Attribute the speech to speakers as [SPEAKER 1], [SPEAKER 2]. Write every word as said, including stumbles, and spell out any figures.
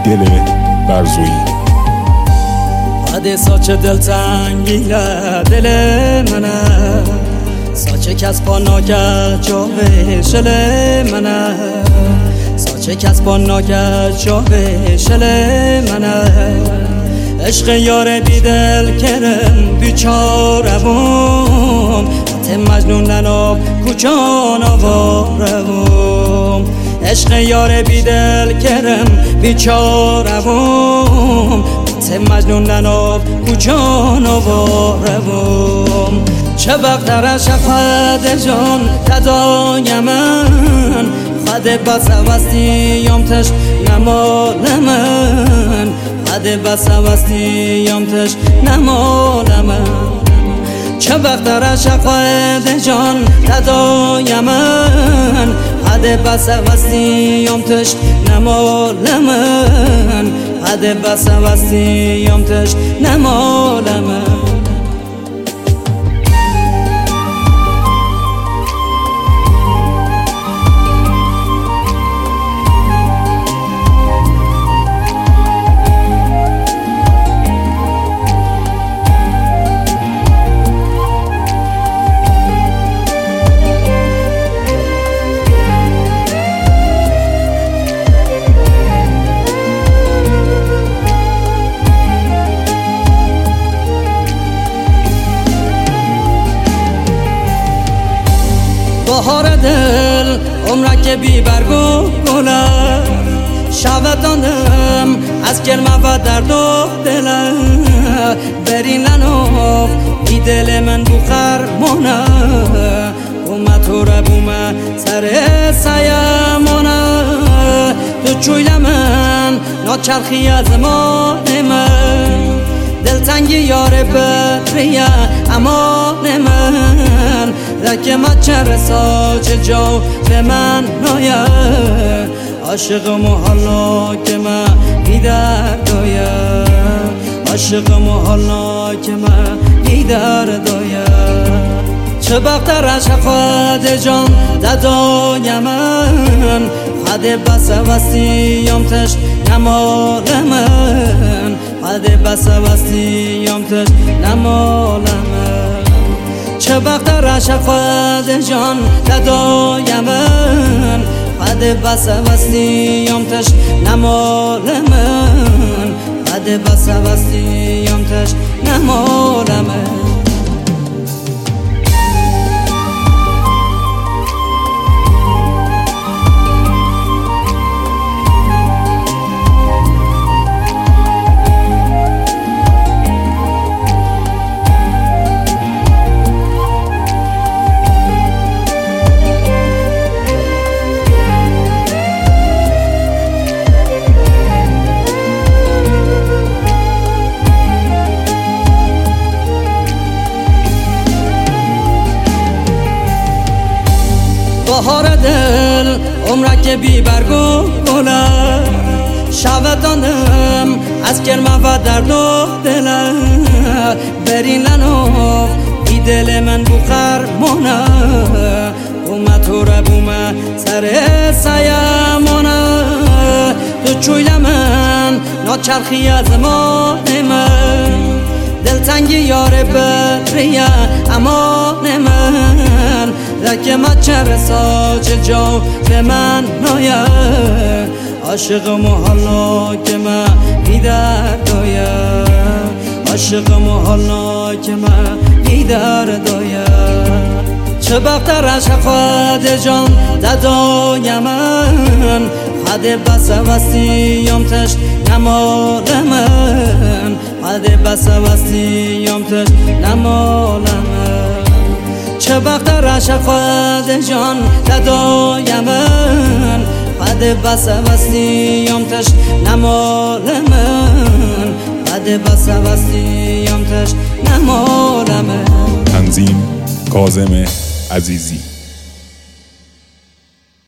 [SPEAKER 1] دل برزویی.
[SPEAKER 2] بده ساچه دلتنگیه دل منه، ساچه کس پا ناکرد جاوه شل منه، ساچه کس پا ناکرد جاوه شل منه. عشق یار بی دل کرم بیچاره بوم، حتی مجنون نناب کجان آواره بوم. عشق یار بی دل کرم بیچاره بوم، حتی مجنون نناب کجان آواره بوم. چه وقت در شفت جان تدای من، خد بس وستیم تش نمال من، خد بس وستیم تش نمال من. چه وقت در شفت جان تدای من، خد بس وستیم تش نمال من، خد بس وستیم تش نمال من. بهار دل عمرک بی برگ و گله، شوداندم از کلمه و درد و دله. برین لنوف بی دل من بو خرمانه، بومه تو را بومه سر سیمانه. تو چویل من ناچرخی از زمان من، دلتنگی یار بریه امان من. لکه مچر ساچه جو به من نایه، عاشق محلا که من بیدر دایه، عاشق محلا که من بیدر دایه. چه بختر عشق جان ددای من، خد بس وستیم تش نمال من، خد بس وستیم تش نمال من. چه وقت عشق جان ددای من، خد بس وستیم تش نمال من، خد بس وستیم تش نمال من. بهار دل عمرک بی برگ و گله، شوداندم از کلمه و درد و دله. برین لنوف بی دل من بو خرمانه، بومه تو را بومه سر سیمانه. تو چویل من ناچرخی از زمان من، دلتنگی یار بریه امان من. لکه مچر ساچه جو به من نایه، عاشق محلا که من بیدر دایه، عاشق محلا که من بیدر دایه. چه بختر عشق جان ددای من، خد بس وستیم تش نمال من، خد بس وستیم تش نمال من. چه وقت عشق جان ددای من، خد بس وستیم تش نمال من، خد بس وستیم تش نمال من.
[SPEAKER 1] تنظیم کاظم عزیزی.